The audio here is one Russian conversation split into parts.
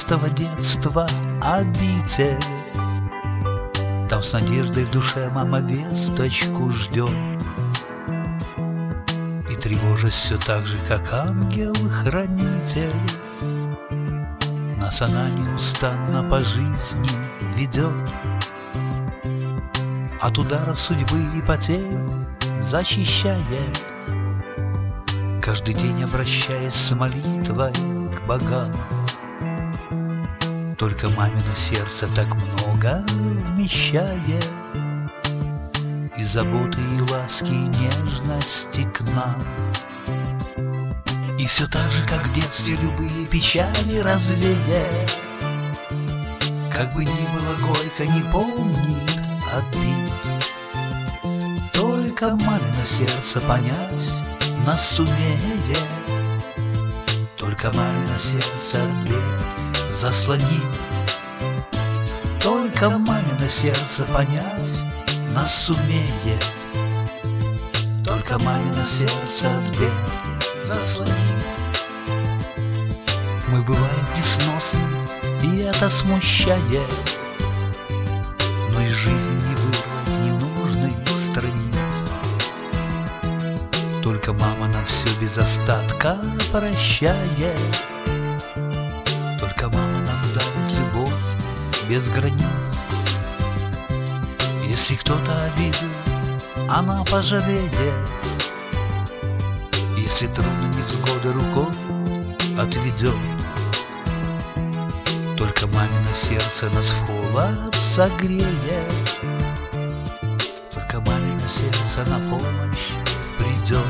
чистого детства обитель. Там с надеждой в душе мама весточку ждет, и тревожась все так же, как ангел-хранитель. Нас она неустанно по жизни ведет, от ударов судьбы и потерь защищает, каждый день обращаясь с молитвой к богам. Только мамино сердце так много вмещает, и заботы, и ласки, и нежности к нам. И все так же, как в детстве, любые печали развеет, как бы ни было горько, не помнит обид. Только мамино сердце понять нас сумеет, только мамино сердце от бед заслонит. Только мамино сердце понять нас сумеет, только мамино сердце от бед заслонит. Мы бываем несносны, и это смущает, но из жизни не вырвать ненужных страниц. Только мама нам все без остатка прощает, только мама нам дарит любовь без границ. Если кто-то обидел, она пожалеет, если трудно невзгоды рукой отведет. Только мамино сердце нас в холод согреет, только мамино сердце на помощь придет.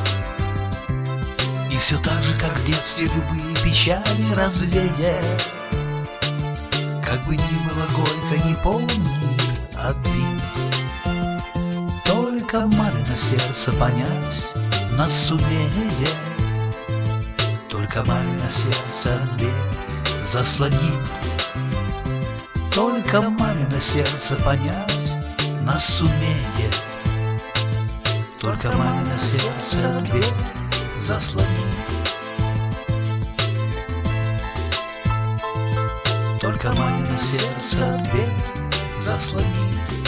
И все так же, как в детстве, любые печали развеет, как бы ни было горько, не помнит обид. Только мамино сердце понять нас сумеет, только мамино сердце от бед заслонит. Только мамино сердце понять нас сумеет, только мамино сердце от бед заслонит. Только мамино сердце от бед заслонит.